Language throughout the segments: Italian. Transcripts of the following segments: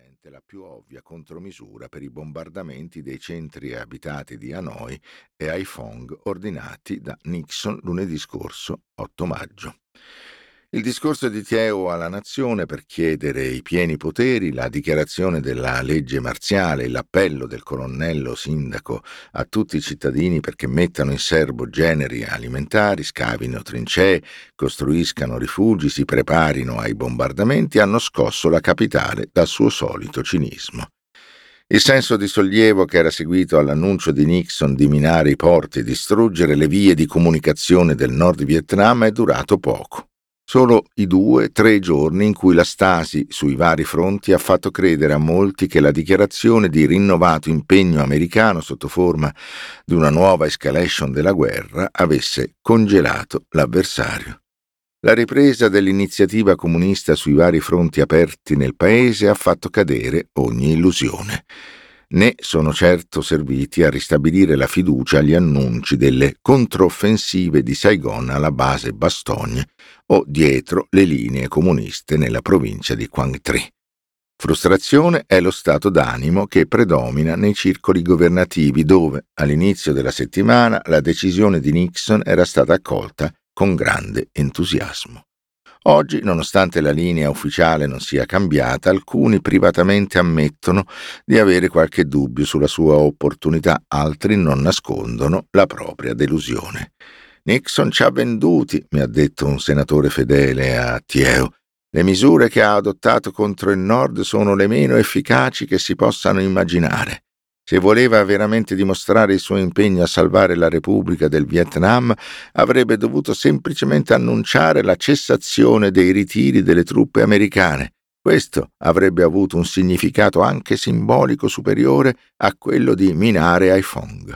probabilmente la più ovvia contromisura per i bombardamenti dei centri abitati di Hanoi e Haiphong ordinati da Nixon lunedì scorso, 8 maggio. Il discorso di Thieu alla nazione per chiedere i pieni poteri, la dichiarazione della legge marziale e l'appello del colonnello sindaco a tutti i cittadini perché mettano in serbo generi alimentari, scavino trincee, costruiscano rifugi, si preparino ai bombardamenti, hanno scosso la capitale dal suo solito cinismo. Il senso di sollievo che era seguito all'annuncio di Nixon di minare i porti e distruggere le vie di comunicazione del Nord Vietnam è durato poco. Solo i 2-3 giorni in cui la Stasi sui vari fronti ha fatto credere a molti che la dichiarazione di rinnovato impegno americano sotto forma di una nuova escalation della guerra avesse congelato l'avversario. La ripresa dell'iniziativa comunista sui vari fronti aperti nel paese ha fatto cadere ogni illusione. Né sono certo serviti a ristabilire la fiducia agli annunci delle controffensive di Saigon alla base Bastogne o dietro le linee comuniste nella provincia di Quang Tri. Frustrazione è lo stato d'animo che predomina nei circoli governativi dove, all'inizio della settimana, la decisione di Nixon era stata accolta con grande entusiasmo. Oggi, nonostante la linea ufficiale non sia cambiata, alcuni privatamente ammettono di avere qualche dubbio sulla sua opportunità, altri non nascondono la propria delusione. Nixon ci ha venduti, mi ha detto un senatore fedele a Thieu. Le misure che ha adottato contro il Nord sono le meno efficaci che si possano immaginare. Se voleva veramente dimostrare il suo impegno a salvare la Repubblica del Vietnam, avrebbe dovuto semplicemente annunciare la cessazione dei ritiri delle truppe americane. Questo avrebbe avuto un significato anche simbolico superiore a quello di minare Haiphong.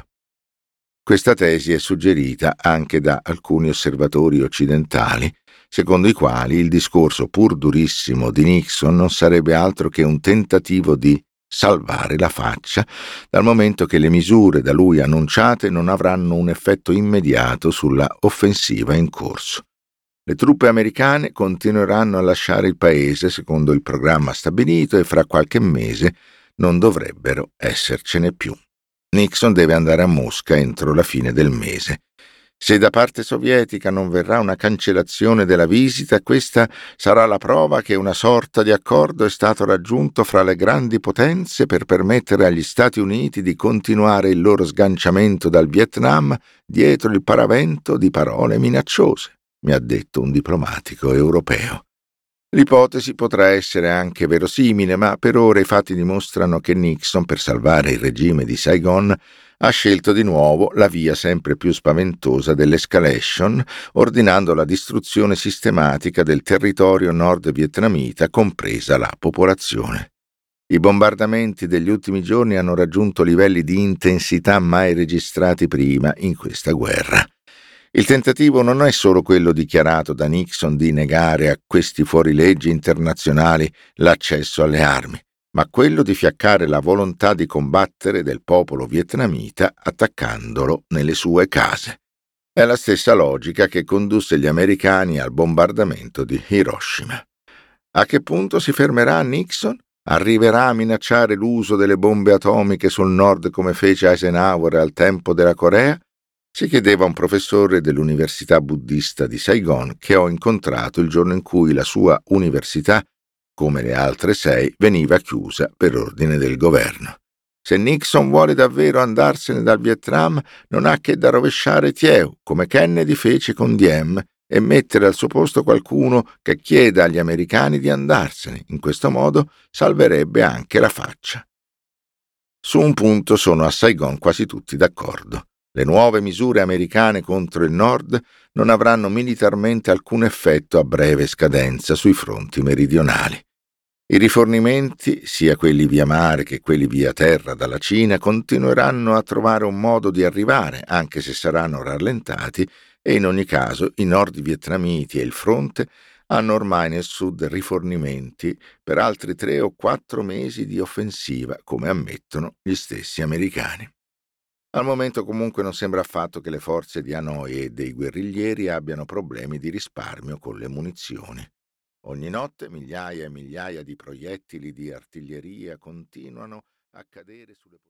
Questa tesi è suggerita anche da alcuni osservatori occidentali, secondo i quali il discorso pur durissimo di Nixon non sarebbe altro che un tentativo di salvare la faccia, dal momento che le misure da lui annunciate non avranno un effetto immediato sulla offensiva in corso. Le truppe americane continueranno a lasciare il paese secondo il programma stabilito e fra qualche mese non dovrebbero essercene più. Nixon deve andare a Mosca entro la fine del mese. Se da parte sovietica non verrà una cancellazione della visita, questa sarà la prova che una sorta di accordo è stato raggiunto fra le grandi potenze per permettere agli Stati Uniti di continuare il loro sganciamento dal Vietnam dietro il paravento di parole minacciose, mi ha detto un diplomatico europeo. L'ipotesi potrà essere anche verosimile, ma per ora i fatti dimostrano che Nixon, per salvare il regime di Saigon, ha scelto di nuovo la via sempre più spaventosa dell'escalation, ordinando la distruzione sistematica del territorio nord-vietnamita, compresa la popolazione. I bombardamenti degli ultimi giorni hanno raggiunto livelli di intensità mai registrati prima in questa guerra. Il tentativo non è solo quello dichiarato da Nixon di negare a questi fuorilegge internazionali l'accesso alle armi, ma quello di fiaccare la volontà di combattere del popolo vietnamita attaccandolo nelle sue case. È la stessa logica che condusse gli americani al bombardamento di Hiroshima. A che punto si fermerà Nixon? Arriverà a minacciare l'uso delle bombe atomiche sul nord come fece Eisenhower al tempo della Corea? Si chiedeva un professore dell'Università buddista di Saigon che ho incontrato il giorno in cui la sua università, come le altre 6, veniva chiusa per ordine del governo. Se Nixon vuole davvero andarsene dal Vietnam, non ha che da rovesciare Thieu, come Kennedy fece con Diem, e mettere al suo posto qualcuno che chieda agli americani di andarsene. In questo modo salverebbe anche la faccia. Su un punto sono a Saigon quasi tutti d'accordo. Le nuove misure americane contro il Nord non avranno militarmente alcun effetto a breve scadenza sui fronti meridionali. I rifornimenti, sia quelli via mare che quelli via terra dalla Cina, continueranno a trovare un modo di arrivare, anche se saranno rallentati, e in ogni caso i nord vietnamiti e il fronte hanno ormai nel sud rifornimenti per altri 3 o 4 mesi di offensiva, come ammettono gli stessi americani. Al momento comunque non sembra affatto che le forze di Hanoi e dei guerriglieri abbiano problemi di risparmio con le munizioni. Ogni notte migliaia e migliaia di proiettili di artiglieria continuano a cadere sulle